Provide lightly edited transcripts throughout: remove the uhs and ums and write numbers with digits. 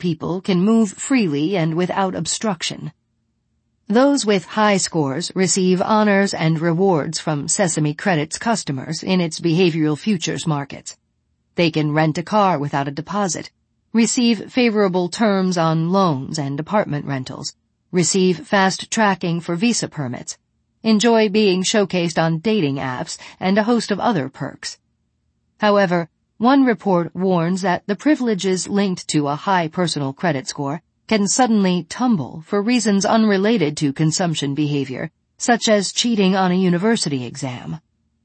people can move freely and without obstruction. Those with high scores receive honors and rewards from Sesame Credit's customers in its behavioral futures markets. They can rent a car without a deposit, receive favorable terms on loans and apartment rentals, receive fast tracking for visa permits, enjoy being showcased on dating apps, and a host of other perks. However, one report warns that the privileges linked to a high personal credit score can suddenly tumble for reasons unrelated to consumption behavior, such as cheating on a university exam.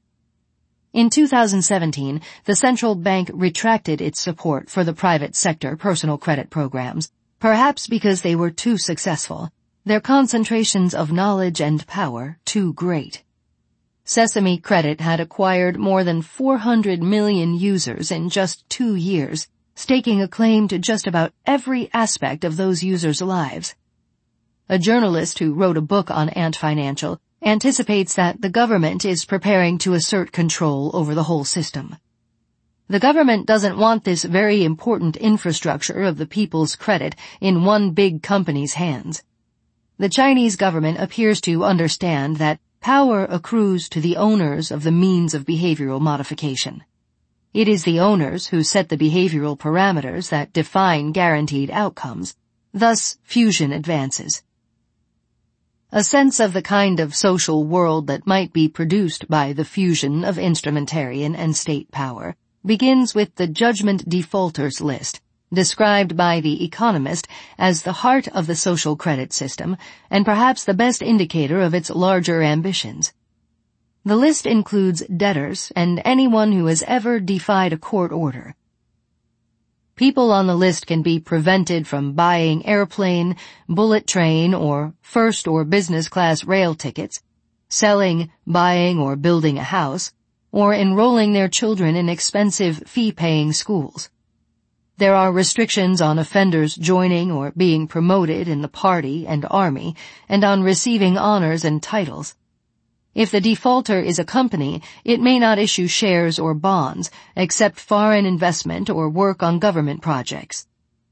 In 2017, the central bank retracted its support for the private sector personal credit programs, perhaps because they were too successful, their concentrations of knowledge and power too great. Sesame Credit had acquired more than 400 million users in just 2 years, staking a claim to just about every aspect of those users' lives. A journalist who wrote a book on Ant Financial anticipates that the government is preparing to assert control over the whole system. The government doesn't want this very important infrastructure of the people's credit in one big company's hands. The Chinese government appears to understand that power accrues to the owners of the means of behavioral modification. It is the owners who set the behavioral parameters that define guaranteed outcomes. Thus, fusion advances. A sense of the kind of social world that might be produced by the fusion of instrumentarian and state power begins with the judgment defaulters list, described by The Economist as the heart of the social credit system and perhaps the best indicator of its larger ambitions. The list includes debtors and anyone who has ever defied a court order. People on the list can be prevented from buying airplane, bullet train, or first or business class rail tickets, selling, buying, or building a house, or enrolling their children in expensive fee-paying schools. There are restrictions on offenders joining or being promoted in the party and army, and on receiving honors and titles. If the defaulter is a company, it may not issue shares or bonds, except foreign investment or work on government projects.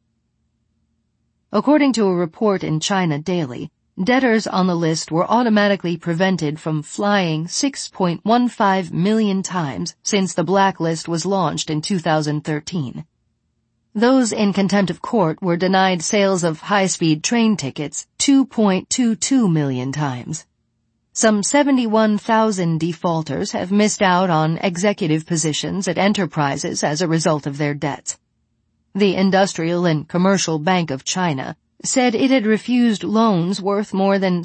According to a report in China Daily, debtors on the list were automatically prevented from flying 6.15 million times since the blacklist was launched in 2013. Those in contempt of court were denied sales of high-speed train tickets 2.22 million times. Some 71,000 defaulters have missed out on executive positions at enterprises as a result of their debts. The Industrial and Commercial Bank of China said it had refused loans worth more than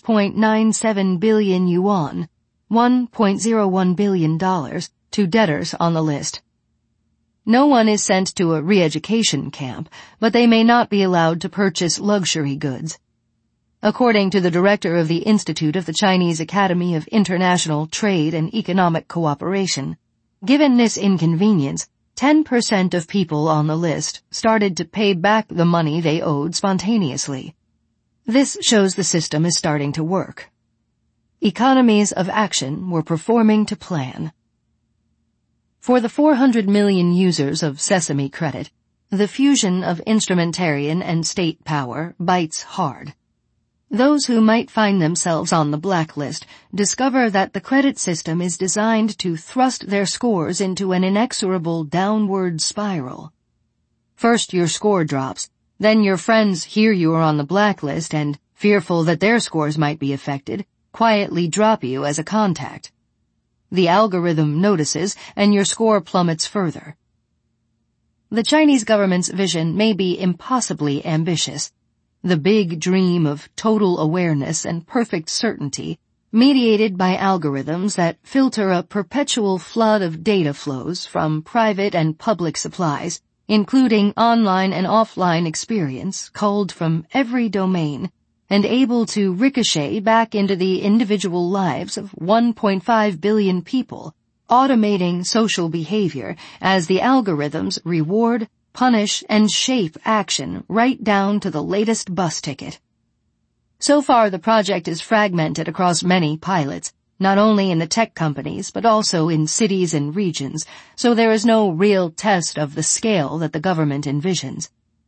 6.97 billion yuan, $1.01 billion, to debtors on the list. No one is sent to a re-education camp, but they may not be allowed to purchase luxury goods. According to the director of the Institute of the Chinese Academy of International Trade and Economic Cooperation, given this inconvenience, 10% of people on the list started to pay back the money they owed spontaneously. This shows the system is starting to work. Economies of action were performing to plan. For the 400 million users of Sesame Credit, the fusion of instrumentarian and state power bites hard. Those who might find themselves on the blacklist discover that the credit system is designed to thrust their scores into an inexorable downward spiral. First your score drops, then your friends hear you are on the blacklist and, fearful that their scores might be affected, quietly drop you as a contact. The algorithm notices and your score plummets further. The Chinese government's vision may be impossibly ambitious. The big dream of total awareness and perfect certainty, mediated by algorithms that filter a perpetual flood of data flows from private and public supplies, including online and offline experience culled from every domain, and able to ricochet back into the individual lives of 1.5 billion people, automating social behavior as the algorithms reward, punish, and shape action right down to the latest bus ticket. So far, the project is fragmented across many pilots, not only in the tech companies but also in cities and regions, so there is no real test of the scale that the government envisions.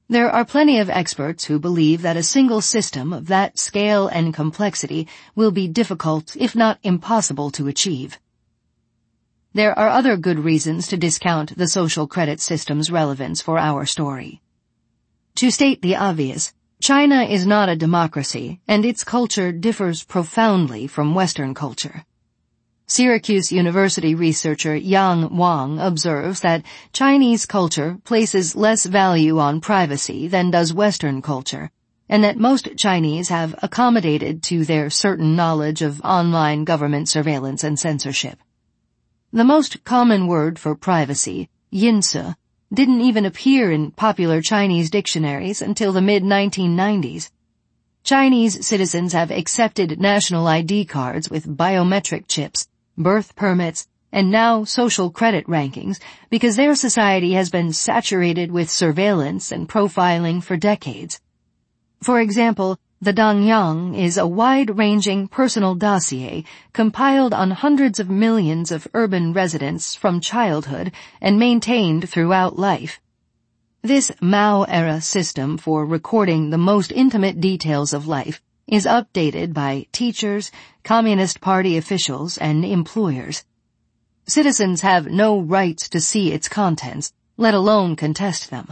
There are plenty of experts who believe that a single system of that scale and complexity will be difficult, if not impossible, to achieve. There are other good reasons to discount the social credit system's relevance for our story. To state the obvious, China is not a democracy, and its culture differs profoundly from Western culture. Syracuse University researcher Yang Wang observes that Chinese culture places less value on privacy than does Western culture, and that most Chinese have accommodated to their certain knowledge of online government surveillance and censorship. The most common word for privacy, yinse, didn't even appear in popular Chinese dictionaries until the mid-1990s. Chinese citizens have accepted national ID cards with biometric chips, birth permits, and now social credit rankings because their society has been saturated with surveillance and profiling for decades. For example, the Dangyang is a wide-ranging personal dossier compiled on hundreds of millions of urban residents from childhood and maintained throughout life. This Mao-era system for recording the most intimate details of life is updated by teachers, Communist Party officials, and employers. Citizens have no rights to see its contents, let alone contest them.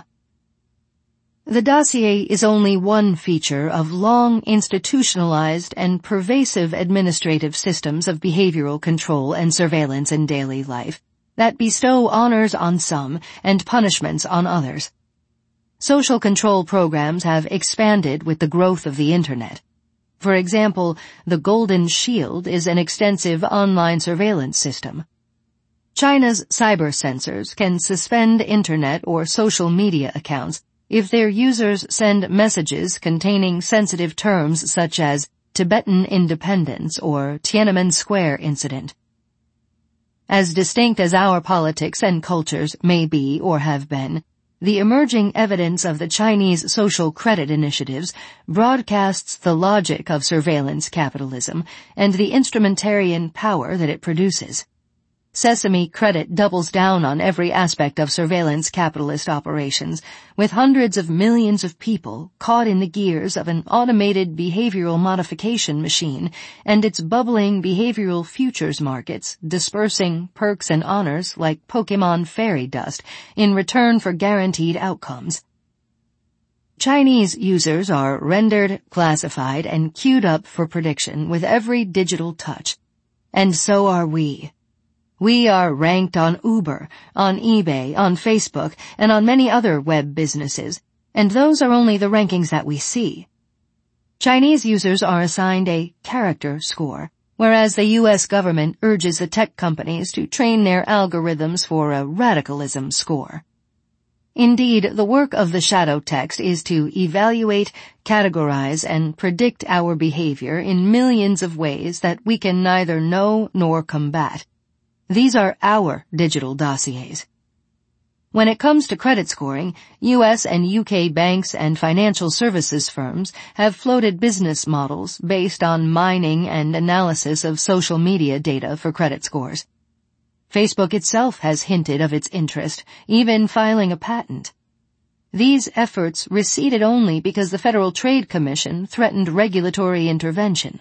The dossier is only one feature of long institutionalized and pervasive administrative systems of behavioral control and surveillance in daily life that bestow honors on some and punishments on others. Social control programs have expanded with the growth of the Internet. For example, the Golden Shield is an extensive online surveillance system. China's cyber censors can suspend Internet or social media accounts if their users send messages containing sensitive terms such as Tibetan independence or Tiananmen Square incident. As distinct as our politics and cultures may be or have been, the emerging evidence of the Chinese social credit initiatives broadcasts the logic of surveillance capitalism and the instrumentarian power that it produces. Sesame Credit doubles down on every aspect of surveillance capitalist operations, with hundreds of millions of people caught in the gears of an automated behavioral modification machine and its bubbling behavioral futures markets dispersing perks and honors like Pokemon fairy dust in return for guaranteed outcomes. Chinese users are rendered, classified, and queued up for prediction with every digital touch. And so are we. We are ranked on Uber, on eBay, on Facebook, and on many other web businesses, and those are only the rankings that we see. Chinese users are assigned a character score, whereas the U.S. government urges the tech companies to train their algorithms for a radicalism score. Indeed, the work of the shadow text is to evaluate, categorize, and predict our behavior in millions of ways that we can neither know nor combat. These are our digital dossiers. When it comes to credit scoring, U.S. and U.K. banks and financial services firms have floated business models based on mining and analysis of social media data for credit scores. Facebook itself has hinted of its interest, even filing a patent. These efforts receded only because the Federal Trade Commission threatened regulatory intervention.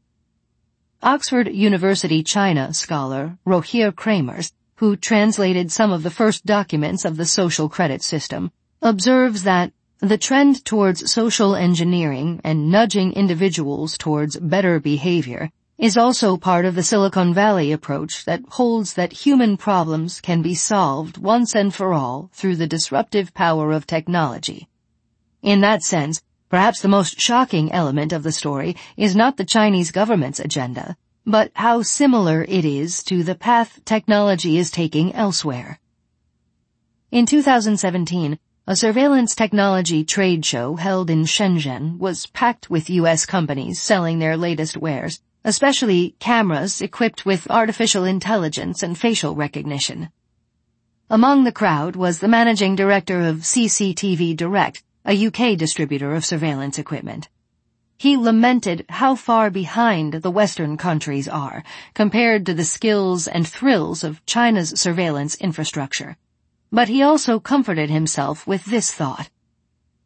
Oxford University China scholar Rogier Kramers, who translated some of the first documents of the social credit system, observes that the trend towards social engineering and nudging individuals towards better behavior is also part of the Silicon Valley approach that holds that human problems can be solved once and for all through the disruptive power of technology. In that sense, perhaps the most shocking element of the story is not the Chinese government's agenda, but how similar it is to the path technology is taking elsewhere. In 2017, a surveillance technology trade show held in Shenzhen was packed with U.S. companies selling their latest wares, especially cameras equipped with artificial intelligence and facial recognition. Among the crowd was the managing director of CCTV Direct, a UK distributor of surveillance equipment. He lamented how far behind the Western countries are compared to the skills and thrills of China's surveillance infrastructure. But he also comforted himself with this thought.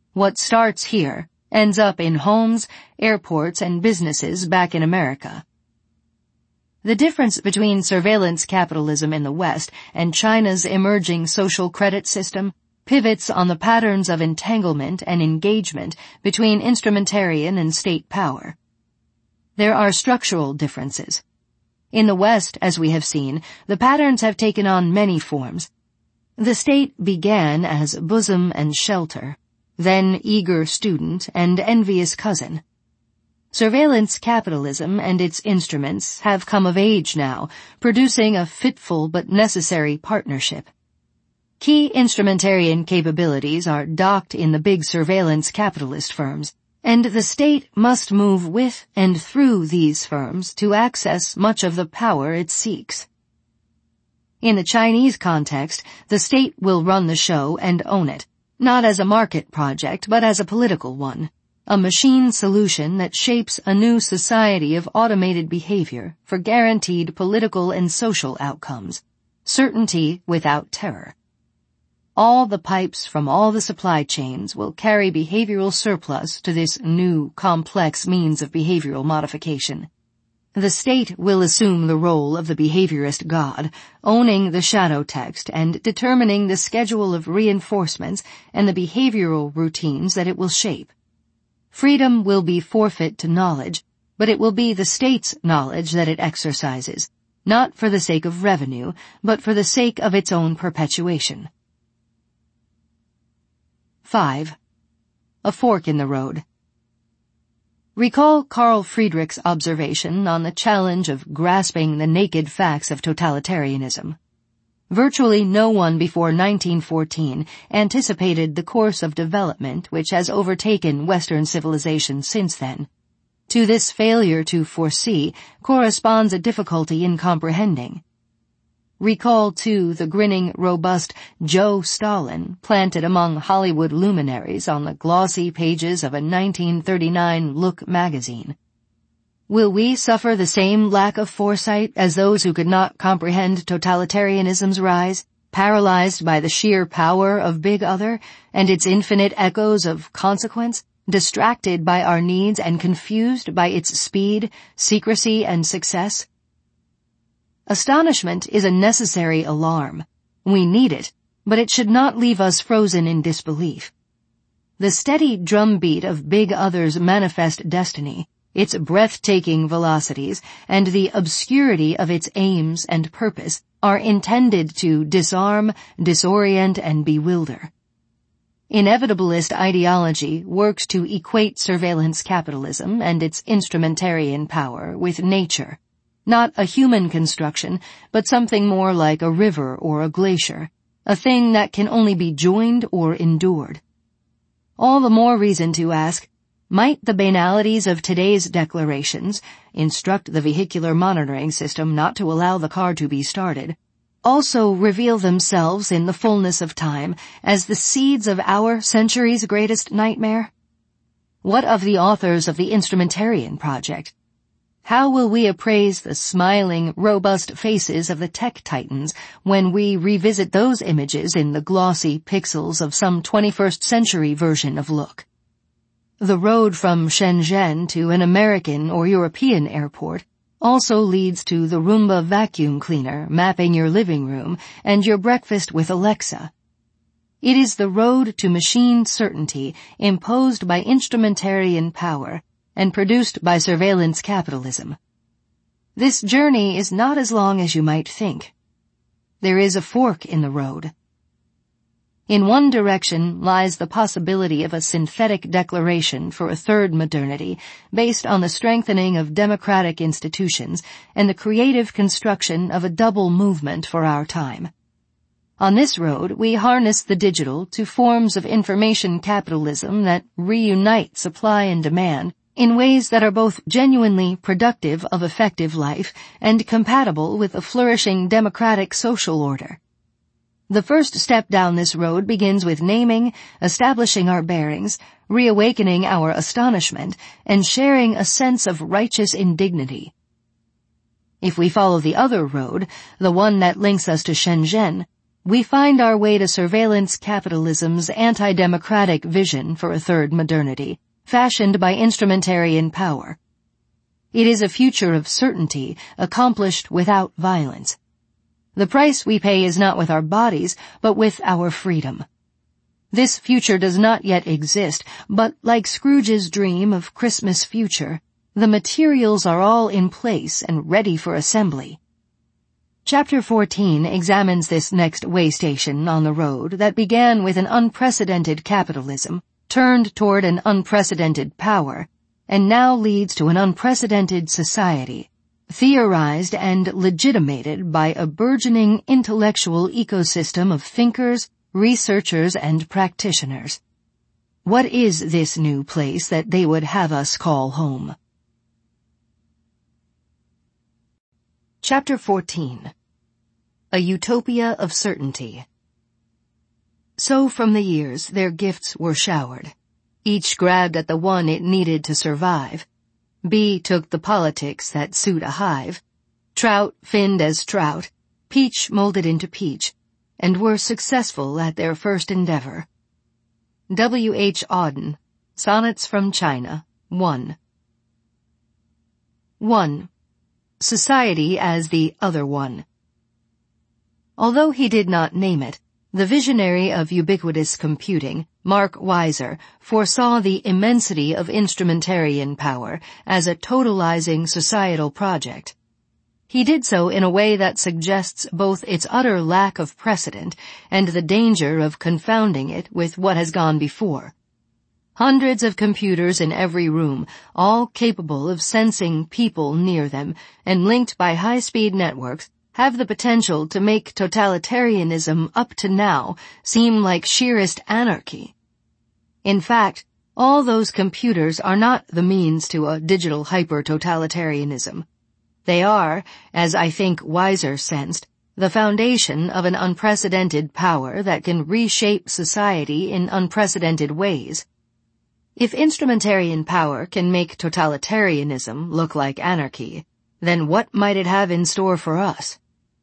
What starts here ends up in homes, airports, and businesses back in America. The difference between surveillance capitalism in the West and China's emerging social credit system pivots on the patterns of entanglement and engagement between instrumentarian and state power. There are structural differences. In the West, as we have seen, the patterns have taken on many forms. The state began as bosom and shelter, then eager student and envious cousin. Surveillance capitalism and its instruments have come of age now, producing a fitful but necessary partnership. Key instrumentarian capabilities are docked in the big surveillance capitalist firms, and the state must move with and through these firms to access much of the power it seeks. In the Chinese context, the state will run the show and own it, not as a market project but as a political one. A machine solution that shapes a new society of automated behavior for guaranteed political and social outcomes. Certainty without terror. All the pipes from all the supply chains will carry behavioral surplus to this new, complex means of behavioral modification. The state will assume the role of the behaviorist god, owning the shadow text and determining the schedule of reinforcements and the behavioral routines that it will shape. Freedom will be forfeit to knowledge, but it will be the state's knowledge that it exercises, not for the sake of revenue, but for the sake of its own perpetuation. 5. A fork in the road. Recall Carl Friedrich's observation on the challenge of grasping the naked facts of totalitarianism. Virtually no one before 1914 anticipated the course of development which has overtaken Western civilization since then. To this failure to foresee corresponds a difficulty in comprehending. Recall, too, the grinning, robust Joe Stalin planted among Hollywood luminaries on the glossy pages of a 1939 Look magazine. Will we suffer the same lack of foresight as those who could not comprehend totalitarianism's rise, paralyzed by the sheer power of Big Other and its infinite echoes of consequence, distracted by our needs and confused by its speed, secrecy, and success? Astonishment is a necessary alarm. We need it, but it should not leave us frozen in disbelief. The steady drumbeat of Big Other's manifest destiny, its breathtaking velocities, and the obscurity of its aims and purpose are intended to disarm, disorient, and bewilder. Inevitabilist ideology works to equate surveillance capitalism and its instrumentarian power with nature, not a human construction, but something more like a river or a glacier, a thing that can only be joined or endured. All the more reason to ask, might the banalities of today's declarations, instruct the vehicular monitoring system not to allow the car to be started, also reveal themselves in the fullness of time as the seeds of our century's greatest nightmare? What of the authors of the Instrumentarian Project? How will we appraise the smiling, robust faces of the tech titans when we revisit those images in the glossy pixels of some 21st century version of Look? The road from Shenzhen to an American or European airport also leads to the Roomba vacuum cleaner mapping your living room and your breakfast with Alexa. It is the road to machine certainty imposed by instrumentarian power and produced by surveillance capitalism. This journey is not as long as you might think. There is a fork in the road. In one direction lies the possibility of a synthetic declaration for a third modernity based on the strengthening of democratic institutions and the creative construction of a double movement for our time. On this road, we harness the digital to forms of information capitalism that reunite supply and demand in ways that are both genuinely productive of effective life and compatible with a flourishing democratic social order. The first step down this road begins with naming, establishing our bearings, reawakening our astonishment, and sharing a sense of righteous indignity. If we follow the other road, the one that links us to Shenzhen, we find our way to surveillance capitalism's anti-democratic vision for a third modernity, fashioned by instrumentarian power. It is a future of certainty, accomplished without violence. The price we pay is not with our bodies, but with our freedom. This future does not yet exist, but like Scrooge's dream of Christmas future, the materials are all in place and ready for assembly. Chapter 14 examines this next way station on the road that began with an unprecedented capitalism, turned toward an unprecedented power, and now leads to an unprecedented society, theorized and legitimated by a burgeoning intellectual ecosystem of thinkers, researchers, and practitioners. What is this new place that they would have us call home? Chapter 14. A Utopia of Certainty. So from the years their gifts were showered. Each grabbed at the one it needed to survive. Bee took the politics that suit a hive. Trout finned as trout. Peach molded into peach, and were successful at their first endeavor. W. H. Auden, Sonnets from China, 1. 1. Society as the other one. Although he did not name it, the visionary of ubiquitous computing, Mark Weiser, foresaw the immensity of instrumentarian power as a totalizing societal project. He did so in a way that suggests both its utter lack of precedent and the danger of confounding it with what has gone before. Hundreds of computers in every room, all capable of sensing people near them and linked by high-speed networks, have the potential to make totalitarianism up to now seem like sheerest anarchy. In fact, all those computers are not the means to a digital hyper-totalitarianism. They are, as I think Weiser sensed, the foundation of an unprecedented power that can reshape society in unprecedented ways. If instrumentarian power can make totalitarianism look like anarchy, then what might it have in store for us?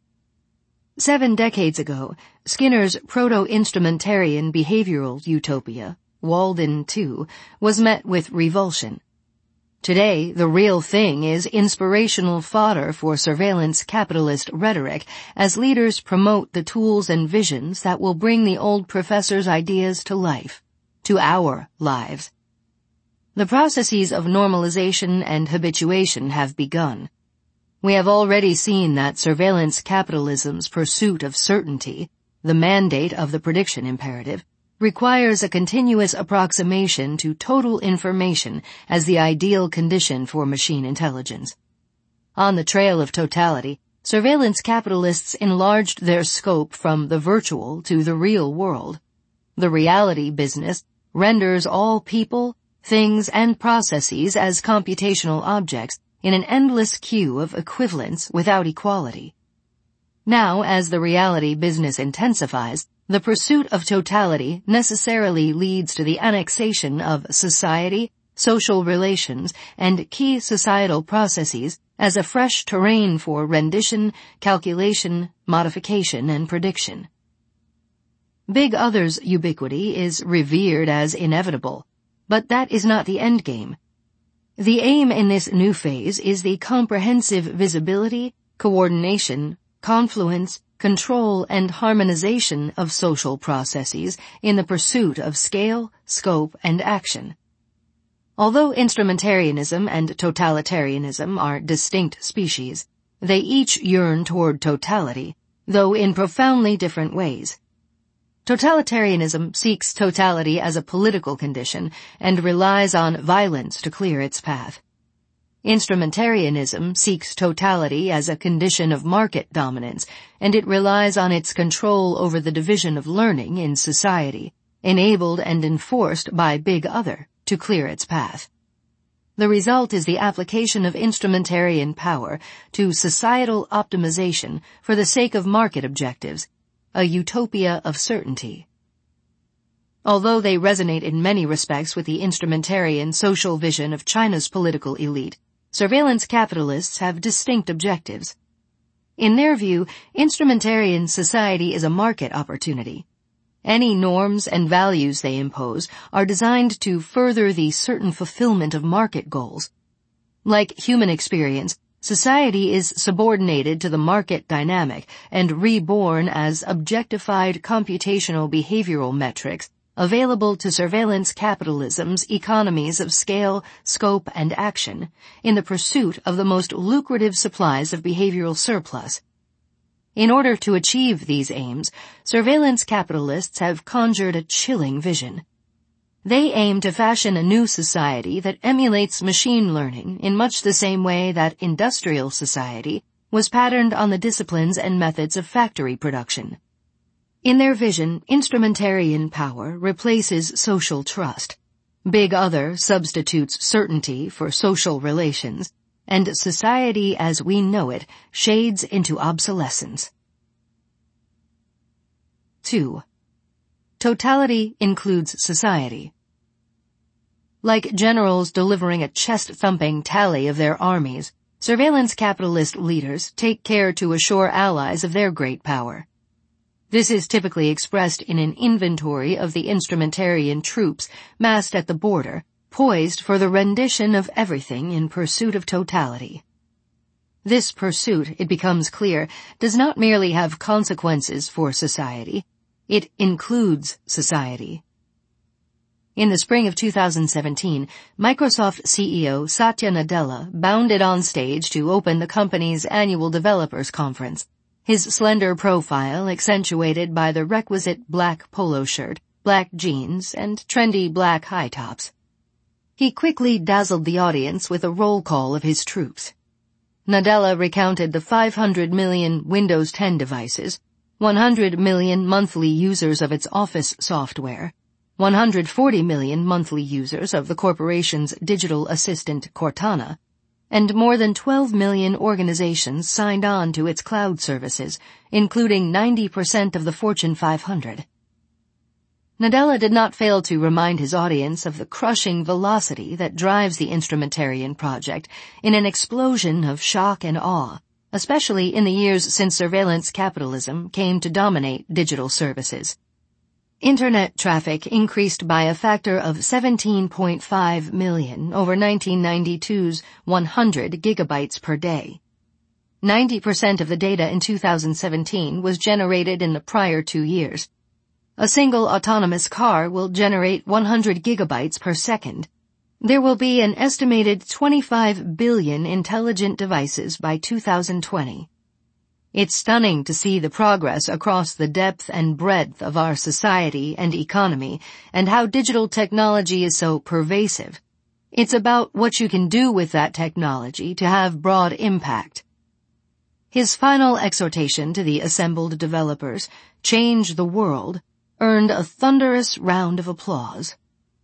7 decades ago, Skinner's proto-instrumentarian behavioral utopia, Walden 2, was met with revulsion. Today, the real thing is inspirational fodder for surveillance capitalist rhetoric as leaders promote the tools and visions that will bring the old professor's ideas to life, to our lives. The processes of normalization and habituation have begun. We have already seen that surveillance capitalism's pursuit of certainty, the mandate of the prediction imperative, requires a continuous approximation to total information as the ideal condition for machine intelligence. On the trail of totality, surveillance capitalists enlarged their scope from the virtual to the real world. The reality business renders all people, things, and processes as computational objects in an endless queue of equivalence without equality. Now, as the reality business intensifies, the pursuit of totality necessarily leads to the annexation of society, social relations, and key societal processes as a fresh terrain for rendition, calculation, modification, and prediction. Big Other's ubiquity is revered as inevitable, but that is not the endgame. The aim in this new phase is the comprehensive visibility, coordination, confluence, control, and harmonization of social processes in the pursuit of scale, scope, and action. Although instrumentarianism and totalitarianism are distinct species, they each yearn toward totality, though in profoundly different ways. Totalitarianism seeks totality as a political condition and relies on violence to clear its path. Instrumentarianism seeks totality as a condition of market dominance, and it relies on its control over the division of learning in society, enabled and enforced by Big Other, to clear its path. The result is the application of instrumentarian power to societal optimization for the sake of market objectives, a utopia of certainty. Although they resonate in many respects with the instrumentarian social vision of China's political elite, surveillance capitalists have distinct objectives. In their view, instrumentarian society is a market opportunity. Any norms and values they impose are designed to further the certain fulfillment of market goals. Like human experience, society is subordinated to the market dynamic and reborn as objectified computational behavioral metrics available to surveillance capitalism's economies of scale, scope, and action in the pursuit of the most lucrative supplies of behavioral surplus. In order to achieve these aims, surveillance capitalists have conjured a chilling vision. They aim to fashion a new society that emulates machine learning in much the same way that industrial society was patterned on the disciplines and methods of factory production. In their vision, instrumentarian power replaces social trust. Big Other substitutes certainty for social relations, and society as we know it shades into obsolescence. 2. Totality includes society. Like generals delivering a chest-thumping tally of their armies, surveillance capitalist leaders take care to assure allies of their great power. This is typically expressed in an inventory of the instrumentarian troops massed at the border, poised for the rendition of everything in pursuit of totality. This pursuit, it becomes clear, does not merely have consequences for society, it includes society. In the spring of 2017, Microsoft CEO Satya Nadella bounded on stage to open the company's annual developers conference, his slender profile accentuated by the requisite black polo shirt, black jeans, and trendy black high tops. He quickly dazzled the audience with a roll call of his troops. Nadella recounted the 500 million Windows 10 devices, 100 million monthly users of its Office software, 140 million monthly users of the corporation's digital assistant Cortana, and more than 12 million organizations signed on to its cloud services, including 90% of the Fortune 500. Nadella did not fail to remind his audience of the crushing velocity that drives the instrumentarian project in an explosion of shock and awe, especially in the years since surveillance capitalism came to dominate digital services. Internet traffic increased by a factor of 17.5 million over 1992's 100 gigabytes per day. 90% of the data in 2017 was generated in the prior 2 years. A single autonomous car will generate 100 gigabytes per second. There will be an estimated 25 billion intelligent devices by 2020. It's stunning to see the progress across the depth and breadth of our society and economy and how digital technology is so pervasive. It's about what you can do with that technology to have broad impact. His final exhortation to the assembled developers, "Change the world," earned a thunderous round of applause.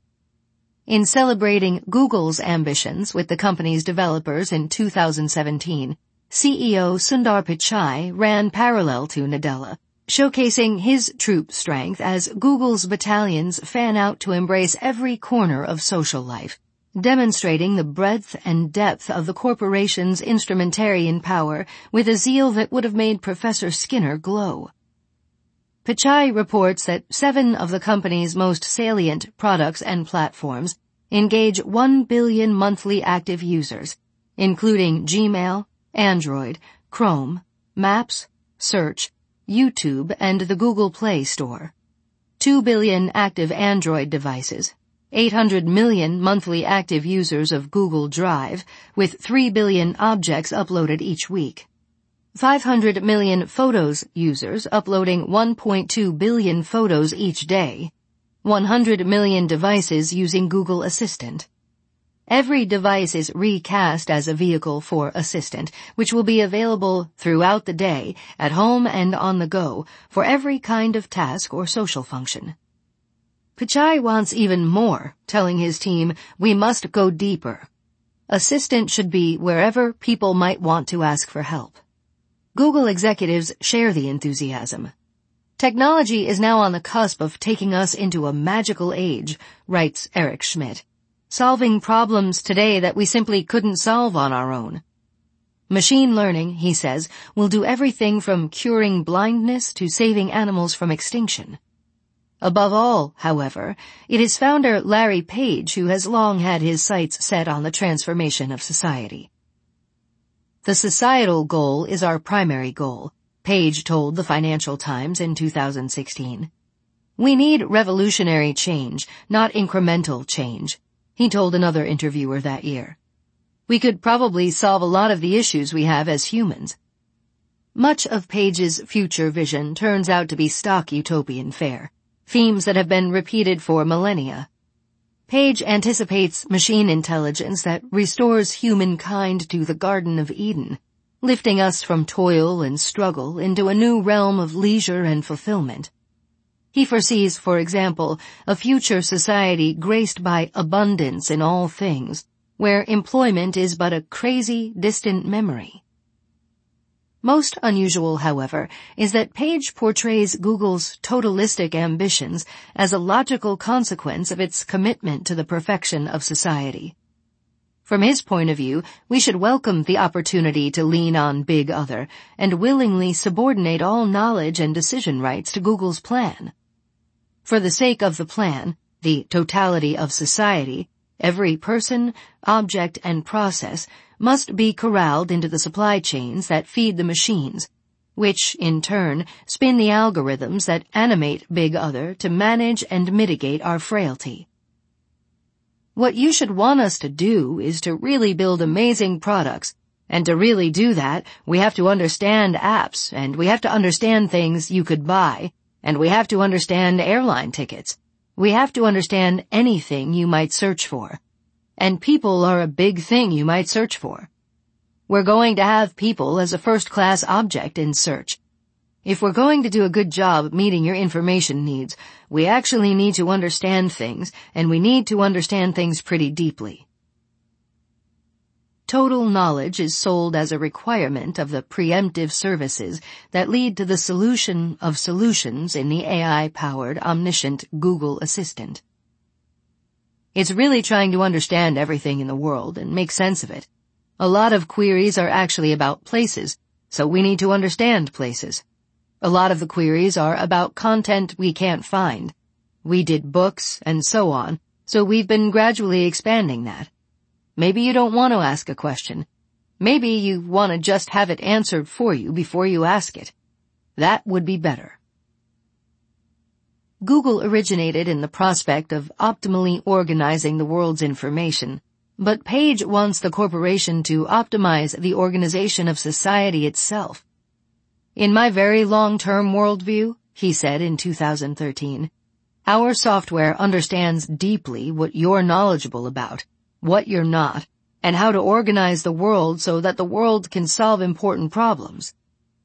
In celebrating Google's ambitions with the company's developers in 2017, CEO Sundar Pichai ran parallel to Nadella, showcasing his troop strength as Google's battalions fan out to embrace every corner of social life, demonstrating the breadth and depth of the corporation's instrumentarian power with a zeal that would have made Professor Skinner glow. Pichai reports that 7 of the company's most salient products and platforms engage 1 billion monthly active users, including Gmail, Android, Chrome, Maps, Search, YouTube, and the Google Play Store. 2 billion active Android devices, 800 million monthly active users of Google Drive, with 3 billion objects uploaded each week. 500 million Photos users uploading 1.2 billion photos each day. 100 million devices using Google Assistant. Every device is recast as a vehicle for Assistant, which will be available throughout the day, at home and on the go, for every kind of task or social function. Pichai wants even more, telling his team, "We must go deeper. Assistant should be wherever people might want to ask for help." Google executives share the enthusiasm. "Technology is now on the cusp of taking us into a magical age," writes Eric Schmidt, "solving problems today that we simply couldn't solve on our own." Machine learning, he says, will do everything from curing blindness to saving animals from extinction. Above all, however, it is founder Larry Page who has long had his sights set on the transformation of society. The societal goal is our primary goal, Page told the Financial Times in 2016. We need revolutionary change, not incremental change, he told another interviewer that year. We could probably solve a lot of the issues we have as humans. Much of Page's future vision turns out to be stock utopian fare, themes that have been repeated for millennia. Page anticipates machine intelligence that restores humankind to the Garden of Eden, lifting us from toil and struggle into a new realm of leisure and fulfillment. He foresees, for example, a future society graced by abundance in all things, where employment is but a crazy, distant memory. Most unusual, however, is that Page portrays Google's totalistic ambitions as a logical consequence of its commitment to the perfection of society. From his point of view, we should welcome the opportunity to lean on Big Other and willingly subordinate all knowledge and decision rights to Google's plan. For the sake of the plan, the totality of society, every person, object, and process must be corralled into the supply chains that feed the machines, which, in turn, spin the algorithms that animate Big Other to manage and mitigate our frailty. What you should want us to do is to really build amazing products, and to really do that, we have to understand apps, and we have to understand things you could buy, and we have to understand airline tickets. We have to understand anything you might search for. And people are a big thing you might search for. We're going to have people as a first-class object in search. If we're going to do a good job meeting your information needs, we actually need to understand things, and we need to understand things pretty deeply. Total knowledge is sold as a requirement of the preemptive services that lead to the solution of solutions in the AI-powered omniscient Google Assistant. It's really trying to understand everything in the world and make sense of it. A lot of queries are actually about places, so we need to understand places. A lot of the queries are about content we can't find. We did books and so on, so we've been gradually expanding that. Maybe you don't want to ask a question. Maybe you want to just have it answered for you before you ask it. That would be better. Google originated in the prospect of optimally organizing the world's information, but Page wants the corporation to optimize the organization of society itself. In my very long-term worldview, he said in 2013, our software understands deeply what you're knowledgeable about, what you're not, and how to organize the world so that the world can solve important problems.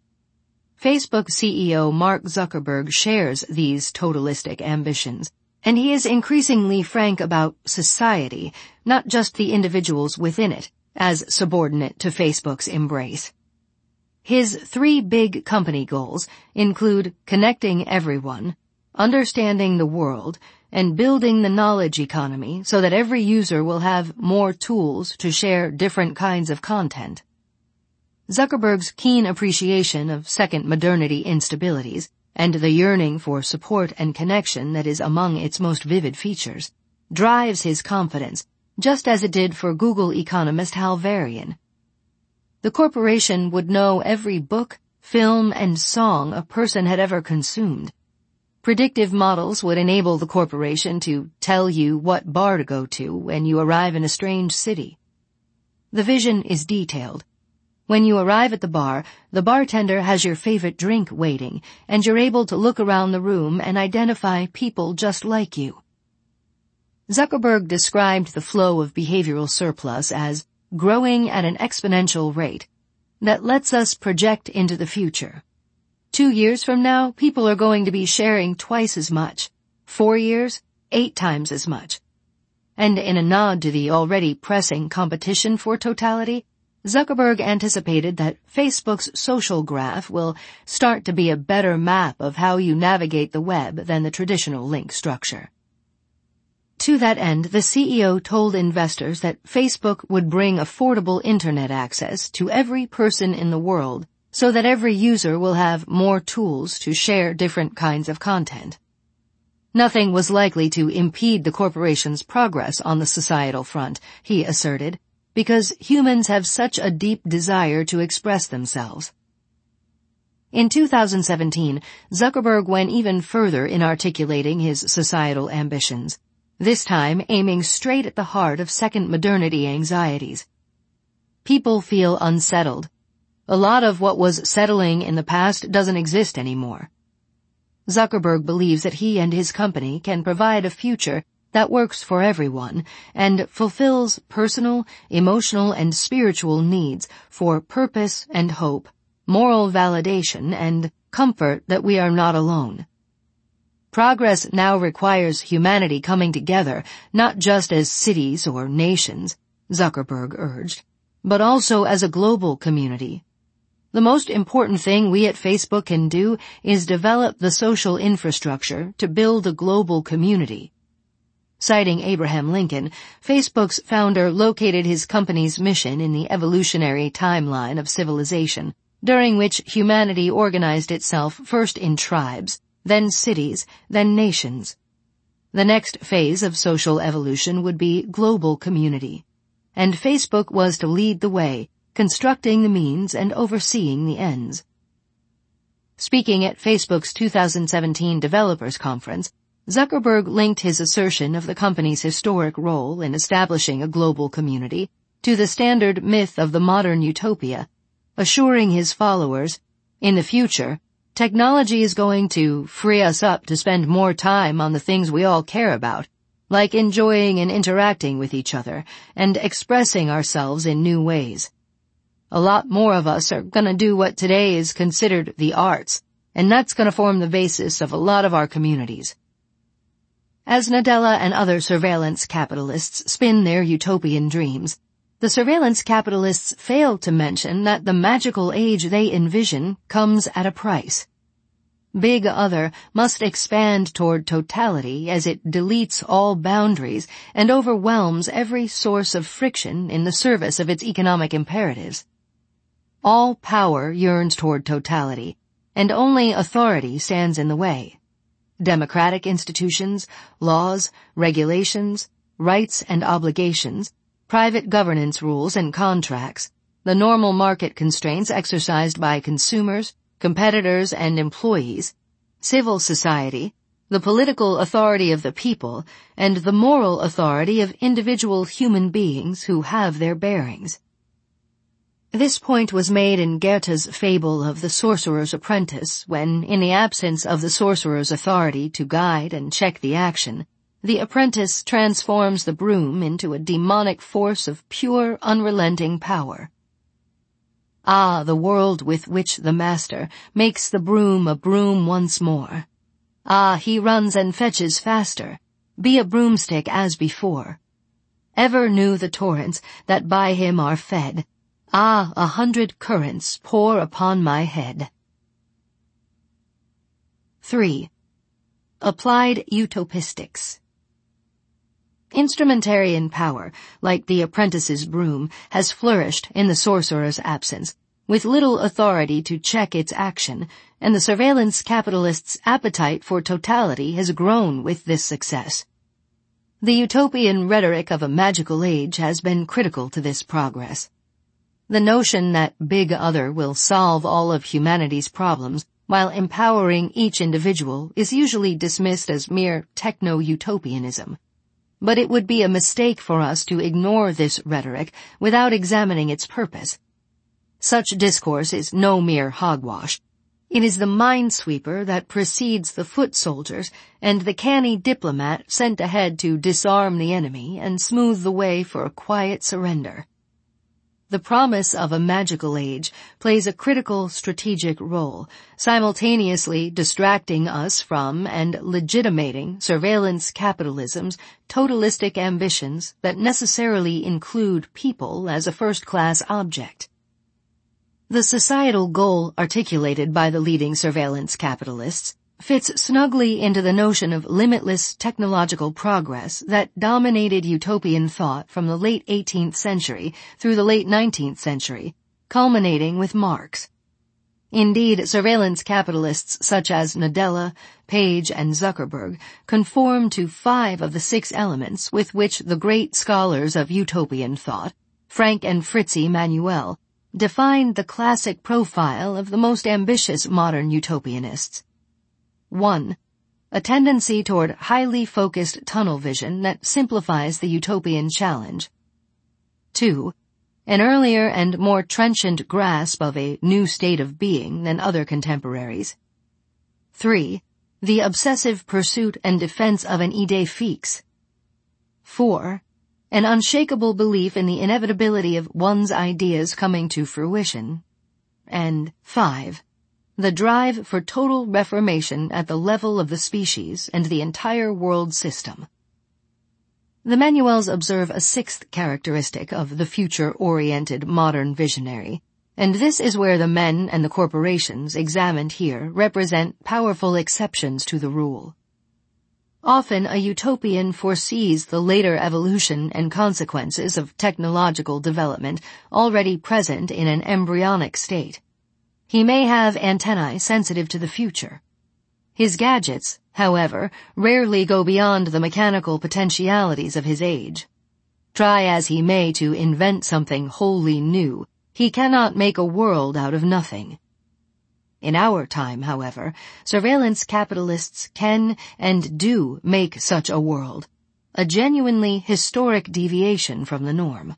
Facebook CEO Mark Zuckerberg shares these totalistic ambitions, and he is increasingly frank about society, not just the individuals within it, as subordinate to Facebook's embrace. His 3 big company goals include connecting everyone, understanding the world, and building the knowledge economy so that every user will have more tools to share different kinds of content. Zuckerberg's keen appreciation of second modernity instabilities and the yearning for support and connection that is among its most vivid features drives his confidence, just as it did for Google economist Hal Varian. The corporation would know every book, film, and song a person had ever consumed. Predictive models would enable the corporation to tell you what bar to go to when you arrive in a strange city. The vision is detailed. When you arrive at the bar, the bartender has your favorite drink waiting, and you're able to look around the room and identify people just like you. Zuckerberg described the flow of behavioral surplus as growing at an exponential rate that lets us project into the future. 2 years from now, people are going to be sharing twice as much. 4 years, 8 times as much. And in a nod to the already pressing competition for totality, Zuckerberg anticipated that Facebook's social graph will start to be a better map of how you navigate the web than the traditional link structure. To that end, the CEO told investors that Facebook would bring affordable internet access to every person in the world so that every user will have more tools to share different kinds of content. Nothing was likely to impede the corporation's progress on the societal front, he asserted, because humans have such a deep desire to express themselves. In 2017, Zuckerberg went even further in articulating his societal ambitions, this time aiming straight at the heart of second modernity anxieties. People feel unsettled. A lot of what was settling in the past doesn't exist anymore. Zuckerberg believes that he and his company can provide a future that works for everyone and fulfills personal, emotional, and spiritual needs for purpose and hope, moral validation, and comfort that we are not alone. Progress now requires humanity coming together, not just as cities or nations, Zuckerberg urged, but also as a global community. The most important thing we at Facebook can do is develop the social infrastructure to build a global community. Citing Abraham Lincoln, Facebook's founder located his company's mission in the evolutionary timeline of civilization, during which humanity organized itself first in tribes, then cities, then nations. The next phase of social evolution would be global community, and Facebook was to lead the way, constructing the means and overseeing the ends. Speaking at Facebook's 2017 Developers Conference, Zuckerberg linked his assertion of the company's historic role in establishing a global community to the standard myth of the modern utopia, assuring his followers, in the future, technology is going to free us up to spend more time on the things we all care about, like enjoying and interacting with each other and expressing ourselves in new ways. A lot more of us are going to do what today is considered the arts, and that's going to form the basis of a lot of our communities. As Nadella and other surveillance capitalists spin their utopian dreams, the surveillance capitalists fail to mention that the magical age they envision comes at a price. Big Other must expand toward totality as it deletes all boundaries and overwhelms every source of friction in the service of its economic imperatives. All power yearns toward totality, and only authority stands in the way. Democratic institutions, laws, regulations, rights and obligations, private governance rules and contracts, the normal market constraints exercised by consumers, competitors, and employees, civil society, the political authority of the people, and the moral authority of individual human beings who have their bearings. This point was made in Goethe's fable of the sorcerer's apprentice when, in the absence of the sorcerer's authority to guide and check the action, the apprentice transforms the broom into a demonic force of pure, unrelenting power. Ah, the world with which the master makes the broom a broom once more. Ah, he runs and fetches faster, be a broomstick as before. Ever new the torrents that by him are fed. Ah, 100 currents pour upon my head. 3. Applied Utopistics. Instrumentarian power, like the apprentice's broom, has flourished in the sorcerer's absence, with little authority to check its action, and the surveillance capitalists' appetite for totality has grown with this success. The utopian rhetoric of a magical age has been critical to this progress. The notion that Big Other will solve all of humanity's problems while empowering each individual is usually dismissed as mere techno-utopianism. But it would be a mistake for us to ignore this rhetoric without examining its purpose. Such discourse is no mere hogwash. It is the minesweeper that precedes the foot soldiers and the canny diplomat sent ahead to disarm the enemy and smooth the way for a quiet surrender. The promise of a magical age plays a critical strategic role, simultaneously distracting us from and legitimating surveillance capitalism's totalistic ambitions that necessarily include people as a first-class object. The societal goal articulated by the leading surveillance capitalists, fits snugly into the notion of limitless technological progress that dominated utopian thought from the late 18th century through the late 19th century, culminating with Marx. Indeed, surveillance capitalists such as Nadella, Page, and Zuckerberg conform to 5 of the 6 elements with which the great scholars of utopian thought, Frank and Fritzi Manuel, defined the classic profile of the most ambitious modern utopianists. 1. A tendency toward highly focused tunnel vision that simplifies the utopian challenge. 2. An earlier and more trenchant grasp of a new state of being than other contemporaries. 3. The obsessive pursuit and defense of an idée fixe. 4. An unshakable belief in the inevitability of one's ideas coming to fruition. And 5. The drive for total reformation at the level of the species and the entire world system. The Manuels observe a 6th characteristic of the future-oriented modern visionary, and this is where the men and the corporations examined here represent powerful exceptions to the rule. Often a utopian foresees the later evolution and consequences of technological development already present in an embryonic state. He may have antennae sensitive to the future. His gadgets, however, rarely go beyond the mechanical potentialities of his age. Try as he may to invent something wholly new, he cannot make a world out of nothing. In our time, however, surveillance capitalists can and do make such a world, a genuinely historic deviation from the norm.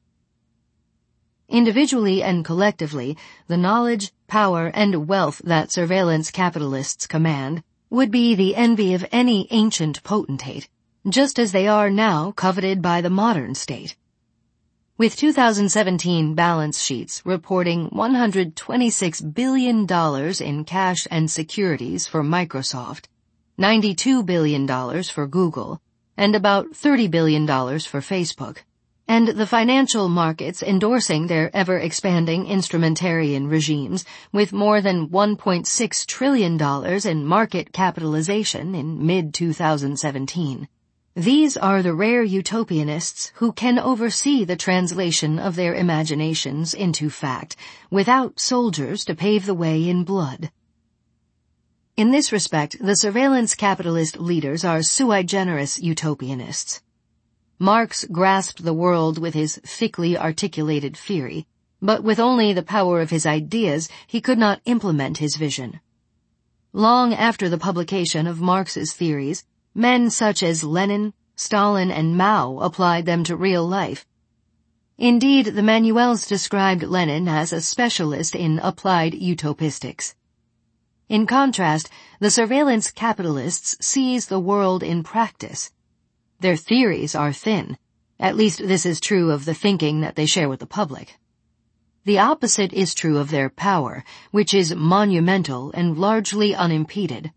Individually and collectively, the knowledge, power, and wealth that surveillance capitalists command would be the envy of any ancient potentate, just as they are now coveted by the modern state. With 2017 balance sheets reporting $126 billion in cash and securities for Microsoft, $92 billion for Google, and about $30 billion for Facebook, and the financial markets endorsing their ever-expanding instrumentarian regimes with more than $1.6 trillion in market capitalization in mid-2017. These are the rare utopianists who can oversee the translation of their imaginations into fact without soldiers to pave the way in blood. In this respect, the surveillance capitalist leaders are sui generis utopianists. Marx grasped the world with his thickly articulated theory, but with only the power of his ideas he could not implement his vision. Long after the publication of Marx's theories, men such as Lenin, Stalin, and Mao applied them to real life. Indeed, the Manuels described Lenin as a specialist in applied utopistics. In contrast, the surveillance capitalists seize the world in practice. Their theories are thin. At least this is true of the thinking that they share with the public. The opposite is true of their power, which is monumental and largely unimpeded.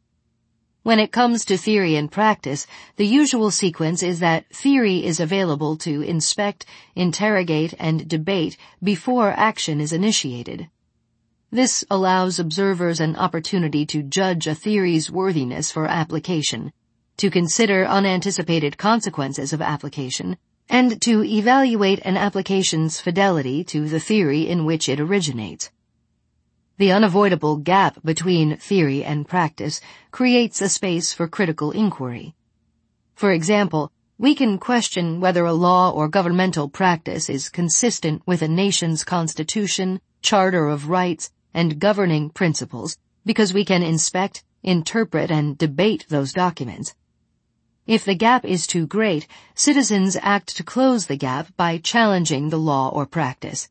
When it comes to theory and practice, the usual sequence is that theory is available to inspect, interrogate, and debate before action is initiated. This allows observers an opportunity to judge a theory's worthiness for application, to consider unanticipated consequences of application, and to evaluate an application's fidelity to the theory in which it originates. The unavoidable gap between theory and practice creates a space for critical inquiry. For example, we can question whether a law or governmental practice is consistent with a nation's constitution, charter of rights, and governing principles because we can inspect, interpret, and debate those documents. If the gap is too great, citizens act to close the gap by challenging the law or practice.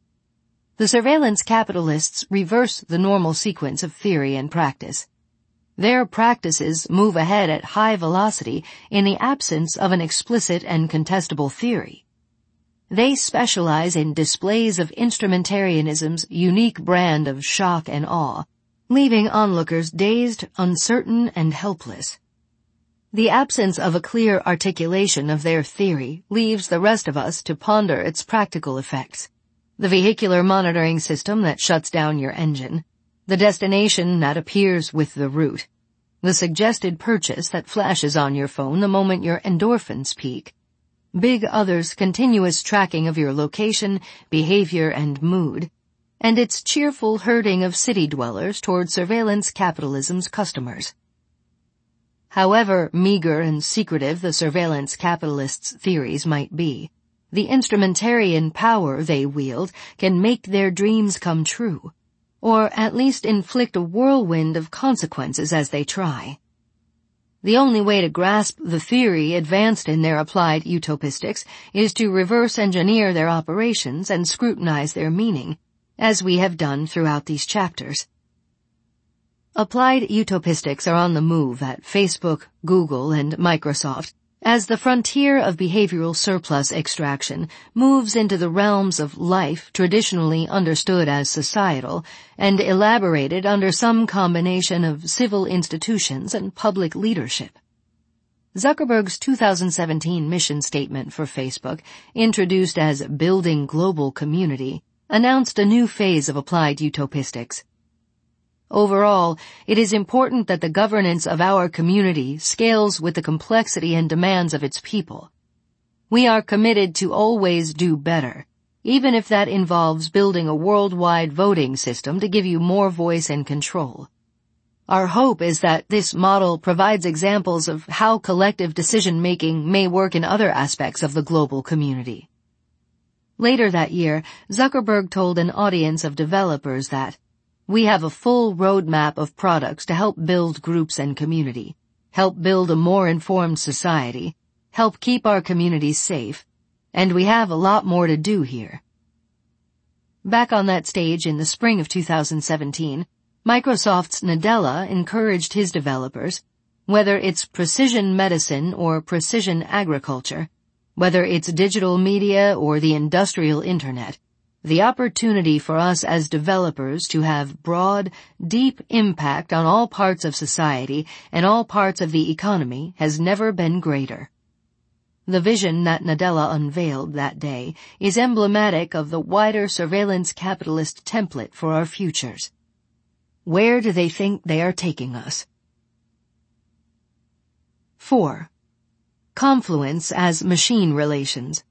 The surveillance capitalists reverse the normal sequence of theory and practice. Their practices move ahead at high velocity in the absence of an explicit and contestable theory. They specialize in displays of instrumentarianism's unique brand of shock and awe, leaving onlookers dazed, uncertain, and helpless. The absence of a clear articulation of their theory leaves the rest of us to ponder its practical effects. The vehicular monitoring system that shuts down your engine, the destination that appears with the route, the suggested purchase that flashes on your phone the moment your endorphins peak. Big Other's continuous tracking of your location, behavior, and mood, and its cheerful herding of city dwellers toward surveillance capitalism's customers. However meager and secretive the surveillance capitalists' theories might be, the instrumentarian power they wield can make their dreams come true, or at least inflict a whirlwind of consequences as they try. The only way to grasp the theory advanced in their applied utopistics is to reverse engineer their operations and scrutinize their meaning, as we have done throughout these chapters. Applied utopistics are on the move at Facebook, Google, and Microsoft as the frontier of behavioral surplus extraction moves into the realms of life traditionally understood as societal and elaborated under some combination of civil institutions and public leadership. Zuckerberg's 2017 mission statement for Facebook, introduced as Building Global Community, announced a new phase of applied utopistics. Overall, it is important that the governance of our community scales with the complexity and demands of its people. We are committed to always do better, even if that involves building a worldwide voting system to give you more voice and control. Our hope is that this model provides examples of how collective decision-making may work in other aspects of the global community. Later that year, Zuckerberg told an audience of developers that we have a full roadmap of products to help build groups and community, help build a more informed society, help keep our communities safe, and we have a lot more to do here. Back on that stage in the spring of 2017, Microsoft's Nadella encouraged his developers, whether it's precision medicine or precision agriculture, whether it's digital media or the industrial internet, the opportunity for us as developers to have broad, deep impact on all parts of society and all parts of the economy has never been greater. The vision that Nadella unveiled that day is emblematic of the wider surveillance capitalist template for our futures. Where do they think they are taking us? 4. Confluence as machine relations.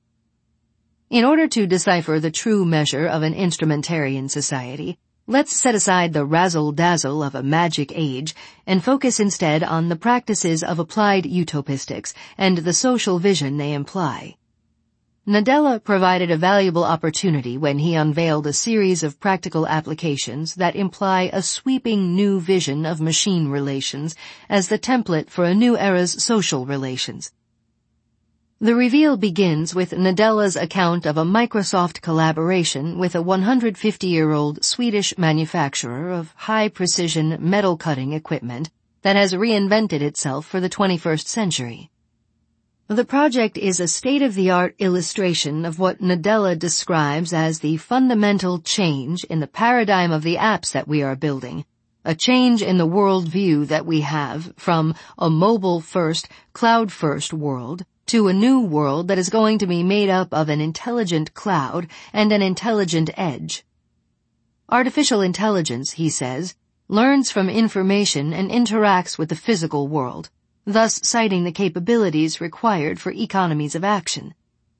In order to decipher the true measure of an instrumentarian society, let's set aside the razzle-dazzle of a magic age and focus instead on the practices of applied utopistics and the social vision they imply. Nadella provided a valuable opportunity when he unveiled a series of practical applications that imply a sweeping new vision of machine relations as the template for a new era's social relations. The reveal begins with Nadella's account of a Microsoft collaboration with a 150-year-old Swedish manufacturer of high-precision metal-cutting equipment that has reinvented itself for the 21st century. The project is a state-of-the-art illustration of what Nadella describes as the fundamental change in the paradigm of the apps that we are building, a change in the worldview that we have from a mobile-first, cloud-first world to a new world that is going to be made up of an intelligent cloud and an intelligent edge. Artificial intelligence, he says, learns from information and interacts with the physical world, thus citing the capabilities required for economies of action.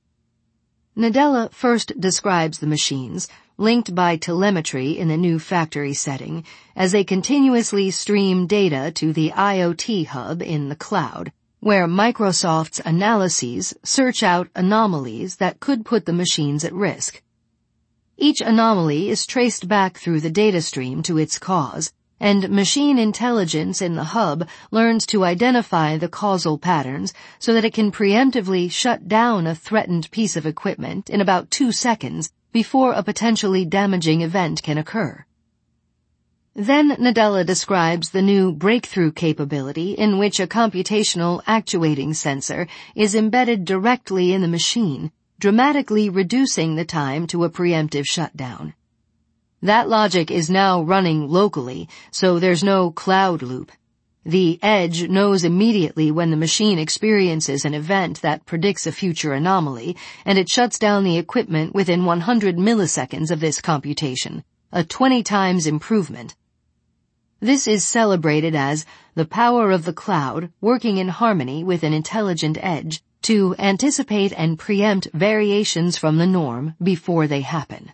Nadella first describes the machines, linked by telemetry in the new factory setting, as they continuously stream data to the IoT hub in the cloud, where Microsoft's analyses search out anomalies that could put the machines at risk. Each anomaly is traced back through the data stream to its cause, and machine intelligence in the hub learns to identify the causal patterns so that it can preemptively shut down a threatened piece of equipment in about 2 seconds before a potentially damaging event can occur. Then Nadella describes the new breakthrough capability in which a computational actuating sensor is embedded directly in the machine, dramatically reducing the time to a preemptive shutdown. That logic is now running locally, so there's no cloud loop. The edge knows immediately when the machine experiences an event that predicts a future anomaly, and it shuts down the equipment within 100 milliseconds of this computation, a 20 times improvement. This is celebrated as the power of the cloud working in harmony with an intelligent edge to anticipate and preempt variations from the norm before they happen.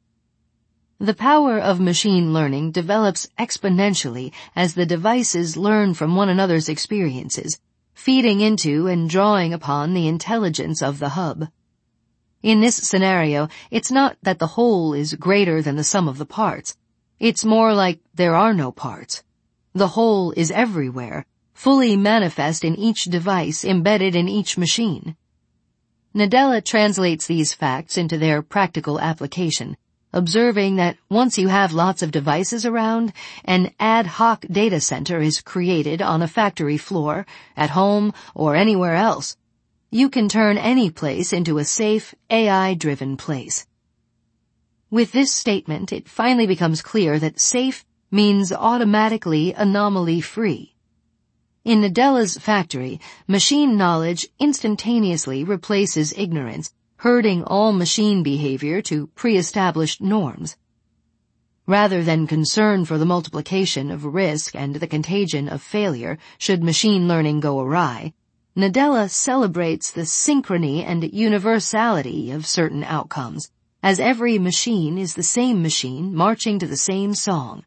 The power of machine learning develops exponentially as the devices learn from one another's experiences, feeding into and drawing upon the intelligence of the hub. In this scenario, it's not that the whole is greater than the sum of the parts. It's more like there are no parts. The whole is everywhere, fully manifest in each device embedded in each machine. Nadella translates these facts into their practical application, observing that once you have lots of devices around, an ad hoc data center is created on a factory floor, at home, or anywhere else. You can turn any place into a safe, AI-driven place. With this statement, it finally becomes clear that safe means automatically anomaly-free. In Nadella's factory, machine knowledge instantaneously replaces ignorance, herding all machine behavior to pre-established norms. Rather than concern for the multiplication of risk and the contagion of failure should machine learning go awry, Nadella celebrates the synchrony and universality of certain outcomes, as every machine is the same machine marching to the same song.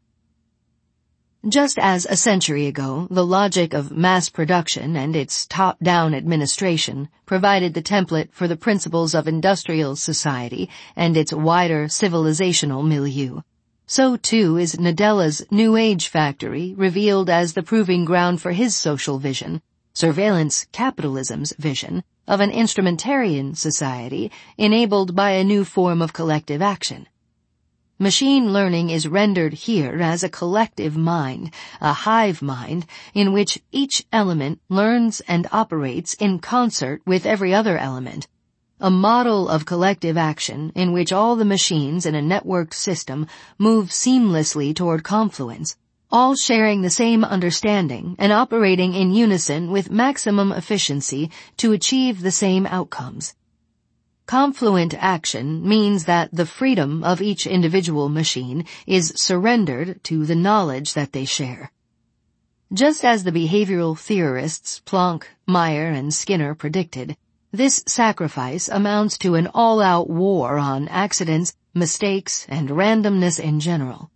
Just as a century ago, the logic of mass production and its top-down administration provided the template for the principles of industrial society and its wider civilizational milieu, so too is Nadella's New Age factory revealed as the proving ground for his social vision, surveillance capitalism's vision, of an instrumentarian society enabled by a new form of collective action. Machine learning is rendered here as a collective mind, a hive mind, in which each element learns and operates in concert with every other element, a model of collective action in which all the machines in a networked system move seamlessly toward confluence, all sharing the same understanding and operating in unison with maximum efficiency to achieve the same outcomes. Confluent action means that the freedom of each individual machine is surrendered to the knowledge that they share. Just as the behavioral theorists Planck, Meyer, and Skinner predicted, this sacrifice amounts to an all-out war on accidents, mistakes, and randomness in general.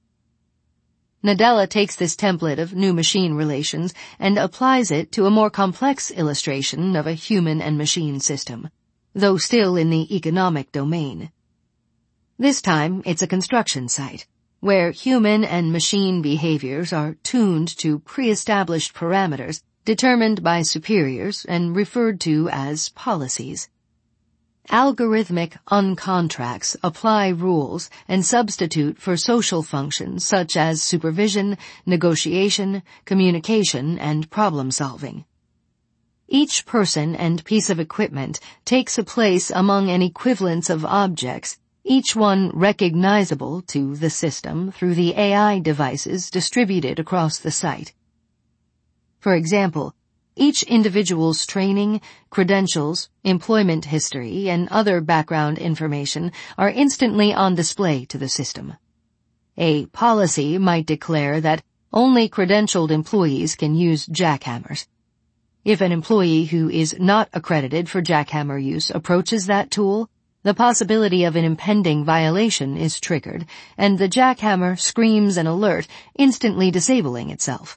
Nadella takes this template of new machine relations and applies it to a more complex illustration of a human and machine system, though still in the economic domain. This time, it's a construction site, where human and machine behaviors are tuned to pre-established parameters determined by superiors and referred to as policies. Algorithmic uncontracts apply rules and substitute for social functions such as supervision, negotiation, communication, and problem-solving. Each person and piece of equipment takes a place among an equivalence of objects, each one recognizable to the system through the AI devices distributed across the site. For example, each individual's training, credentials, employment history, and other background information are instantly on display to the system. A policy might declare that only credentialed employees can use jackhammers. If an employee who is not accredited for jackhammer use approaches that tool, the possibility of an impending violation is triggered, and the jackhammer screams an alert, instantly disabling itself.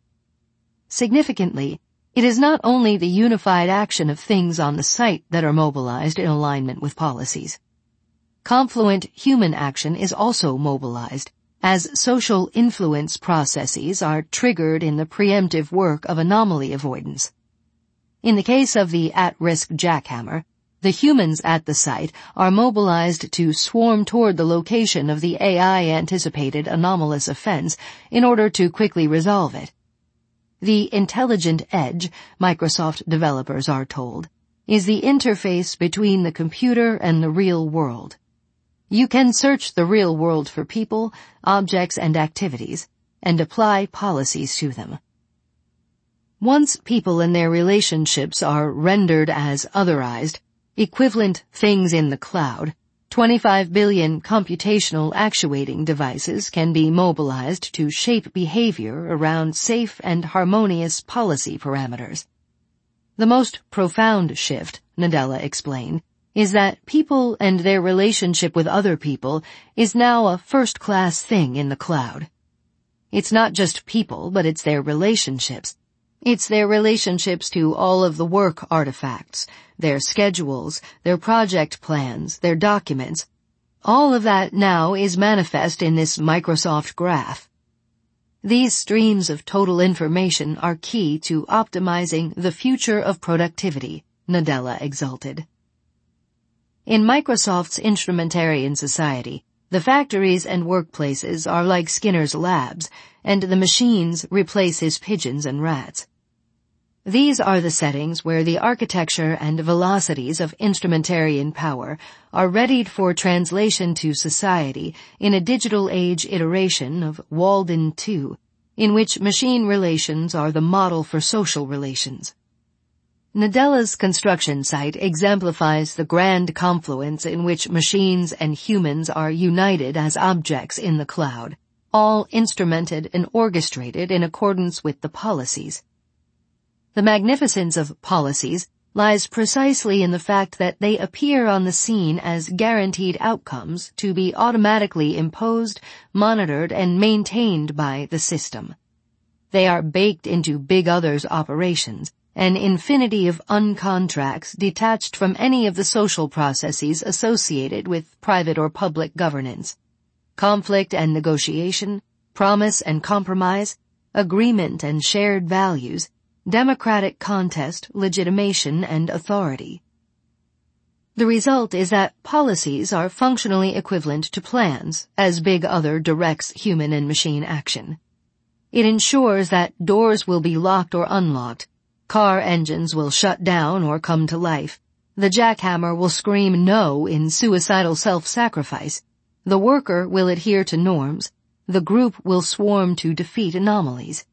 Significantly, it is not only the unified action of things on the site that are mobilized in alignment with policies. Confluent human action is also mobilized, as social influence processes are triggered in the preemptive work of anomaly avoidance. In the case of the at-risk jackhammer, the humans at the site are mobilized to swarm toward the location of the AI-anticipated anomalous offense in order to quickly resolve it. The intelligent edge, Microsoft developers are told, is the interface between the computer and the real world. You can search the real world for people, objects, and activities, and apply policies to them. Once people and their relationships are rendered as otherized, equivalent things in the cloud, 25 billion computational actuating devices can be mobilized to shape behavior around safe and harmonious policy parameters. The most profound shift, Nadella explained, is that people and their relationship with other people is now a first-class thing in the cloud. It's not just people, but it's their relationships. It's their relationships to all of the work artifacts, their schedules, their project plans, their documents. All of that now is manifest in this Microsoft graph. These streams of total information are key to optimizing the future of productivity, Nadella exulted. In Microsoft's instrumentarian society, the factories and workplaces are like Skinner's labs, and the machines replace his pigeons and rats. These are the settings where the architecture and velocities of instrumentarian power are readied for translation to society in a digital age iteration of Walden 2, in which machine relations are the model for social relations. Nadella's construction site exemplifies the grand confluence in which machines and humans are united as objects in the cloud, all instrumented and orchestrated in accordance with the policies. The magnificence of policies lies precisely in the fact that they appear on the scene as guaranteed outcomes to be automatically imposed, monitored, and maintained by the system. They are baked into Big Other's operations, an infinity of uncontracts detached from any of the social processes associated with private or public governance. Conflict and negotiation, promise and compromise, agreement and shared values, democratic contest, legitimation, and authority. The result is that policies are functionally equivalent to plans, as Big Other directs human and machine action. It ensures that doors will be locked or unlocked, car engines will shut down or come to life, the jackhammer will scream no in suicidal self-sacrifice, the worker will adhere to norms, the group will swarm to defeat anomalies.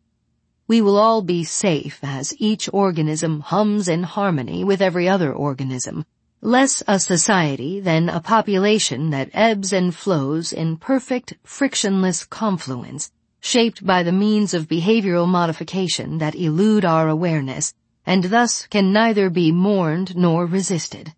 We will all be safe as each organism hums in harmony with every other organism, less a society than a population that ebbs and flows in perfect, frictionless confluence, shaped by the means of behavioral modification that elude our awareness, and thus can neither be mourned nor resisted.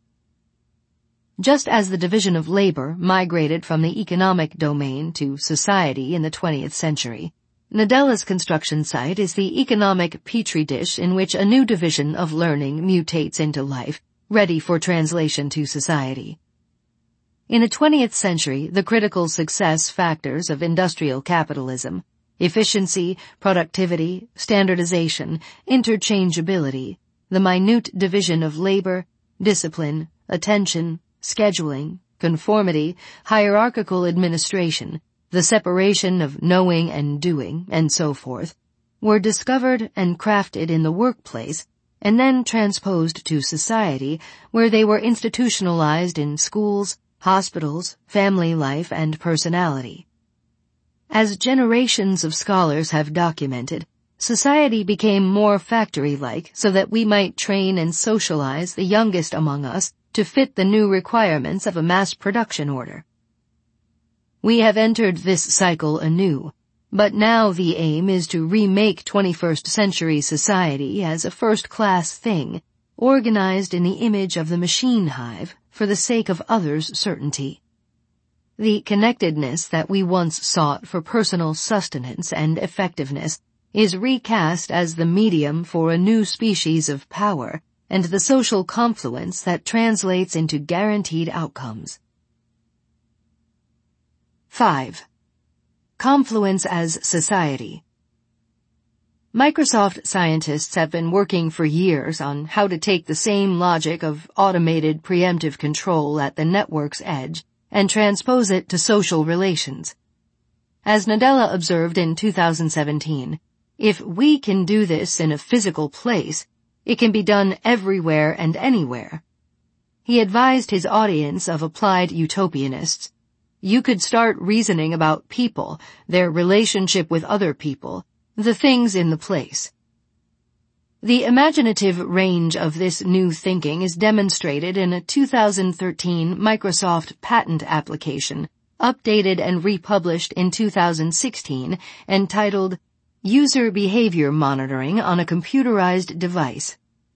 Just as the division of labor migrated from the economic domain to society in the 20th century, Nadella's construction site is the economic petri dish in which a new division of learning mutates into life, ready for translation to society. In the 20th century, the critical success factors of industrial capitalism, efficiency, productivity, standardization, interchangeability, the minute division of labor, discipline, attention, scheduling, conformity, hierarchical administration, the separation of knowing and doing, and so forth, were discovered and crafted in the workplace and then transposed to society, where they were institutionalized in schools, hospitals, family life, and personality. As generations of scholars have documented, society became more factory-like so that we might train and socialize the youngest among us to fit the new requirements of a mass production order. We have entered this cycle anew, but now the aim is to remake 21st century society as a first-class thing, organized in the image of the machine hive for the sake of others' certainty. The connectedness that we once sought for personal sustenance and effectiveness is recast as the medium for a new species of power and the social confluence that translates into guaranteed outcomes. 5. Confluence as society. Microsoft scientists have been working for years on how to take the same logic of automated preemptive control at the network's edge and transpose it to social relations. As Nadella observed in 2017, if we can do this in a physical place, it can be done everywhere and anywhere. He advised his audience of applied utopianists, you could start reasoning about people, their relationship with other people, the things in the place. The imaginative range of this new thinking is demonstrated in a 2013 Microsoft patent application, updated and republished in 2016, entitled User Behavior Monitoring on a Computerized Device.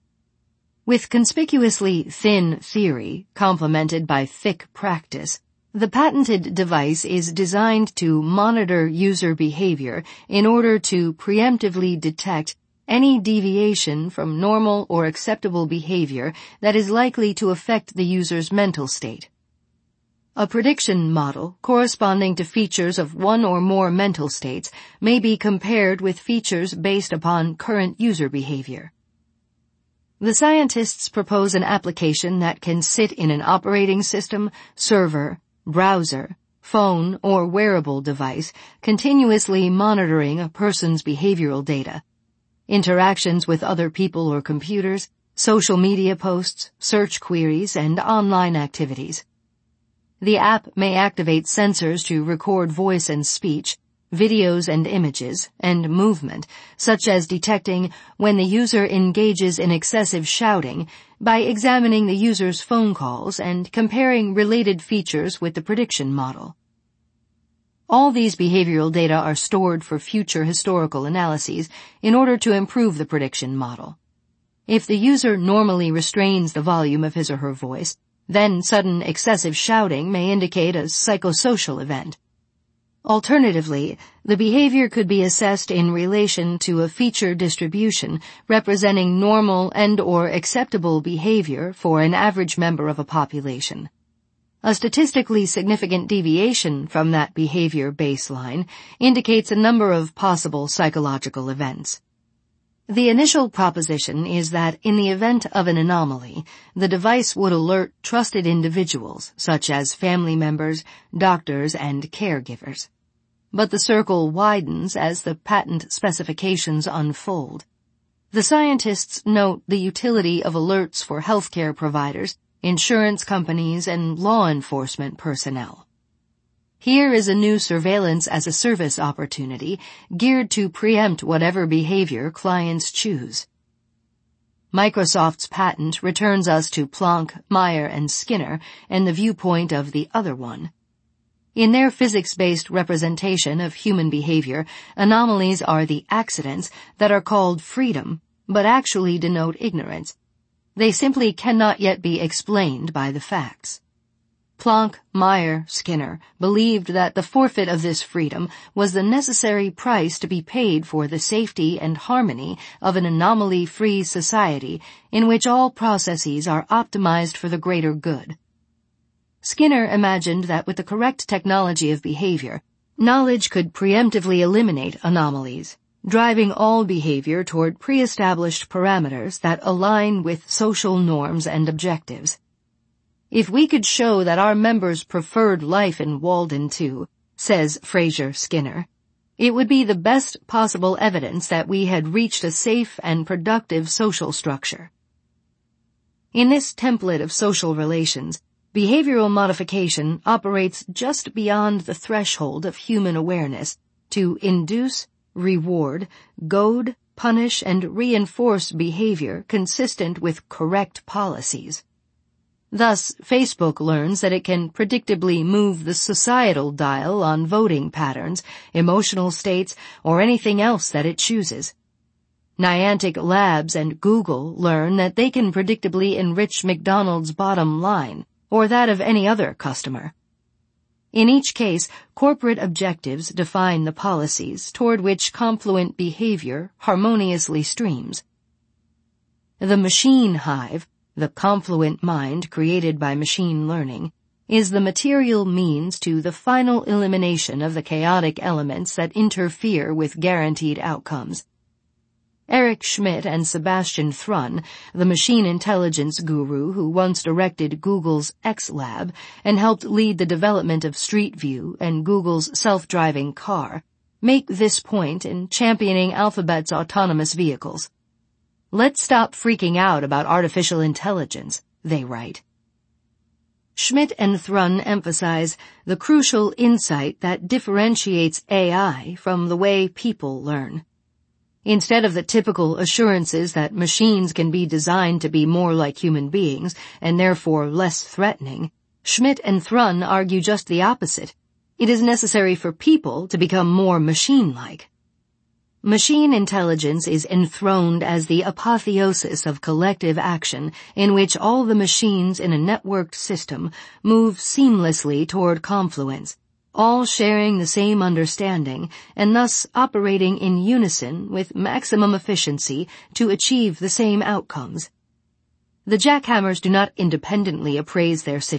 With conspicuously thin theory, complemented by thick practice, the patented device is designed to monitor user behavior in order to preemptively detect any deviation from normal or acceptable behavior that is likely to affect the user's mental state. A prediction model corresponding to features of one or more mental states may be compared with features based upon current user behavior. The scientists propose an application that can sit in an operating system, server, browser, phone, or wearable device, continuously monitoring a person's behavioral data, interactions with other people or computers, social media posts, search queries, and online activities. The app may activate sensors to record voice and speech, videos and images, and movement, such as detecting when the user engages in excessive shouting by examining the user's phone calls and comparing related features with the prediction model. All these behavioral data are stored for future historical analyses in order to improve the prediction model. If the user normally restrains the volume of his or her voice, then sudden excessive shouting may indicate a psychosocial event. Alternatively, the behavior could be assessed in relation to a feature distribution representing normal and/or acceptable behavior for an average member of a population. A statistically significant deviation from that behavior baseline indicates a number of possible psychological events. The initial proposition is that in the event of an anomaly, the device would alert trusted individuals, such as family members, doctors, and caregivers. But the circle widens as the patent specifications unfold. The scientists note the utility of alerts for healthcare providers, insurance companies, and law enforcement personnel. Here is a new surveillance-as-a-service opportunity geared to preempt whatever behavior clients choose. Microsoft's patent returns us to Planck, Meyer, and Skinner and the viewpoint of the other one. In their physics-based representation of human behavior, anomalies are the accidents that are called freedom, but actually denote ignorance. They simply cannot yet be explained by the facts. Planck, Meyer, Skinner believed that the forfeit of this freedom was the necessary price to be paid for the safety and harmony of an anomaly-free society in which all processes are optimized for the greater good. Skinner imagined that with the correct technology of behavior, knowledge could preemptively eliminate anomalies, driving all behavior toward pre-established parameters that align with social norms and objectives. If we could show that our members preferred life in Walden 2, says Fraser Skinner, it would be the best possible evidence that we had reached a safe and productive social structure. In this template of social relations, behavioral modification operates just beyond the threshold of human awareness to induce, reward, goad, punish, and reinforce behavior consistent with correct policies. Thus, Facebook learns that it can predictably move the societal dial on voting patterns, emotional states, or anything else that it chooses. Niantic Labs and Google learn that they can predictably enrich McDonald's bottom line, or that of any other customer. In each case, corporate objectives define the policies toward which confluent behavior harmoniously streams. The machine hive, the confluent mind created by machine learning, is the material means to the final elimination of the chaotic elements that interfere with guaranteed outcomes. Eric Schmidt and Sebastian Thrun, the machine intelligence guru who once directed Google's XLab and helped lead the development of Street View and Google's self-driving car, make this point in championing Alphabet's autonomous vehicles. Let's stop freaking out about artificial intelligence, they write. Schmidt and Thrun emphasize the crucial insight that differentiates AI from the way people learn. Instead of the typical assurances that machines can be designed to be more like human beings and therefore less threatening, Schmidt and Thrun argue just the opposite. It is necessary for people to become more machine-like. Machine intelligence is enthroned as the apotheosis of collective action in which all the machines in a networked system move seamlessly toward confluence, all sharing the same understanding and thus operating in unison with maximum efficiency to achieve the same outcomes. The jackhammers do not independently appraise their situation.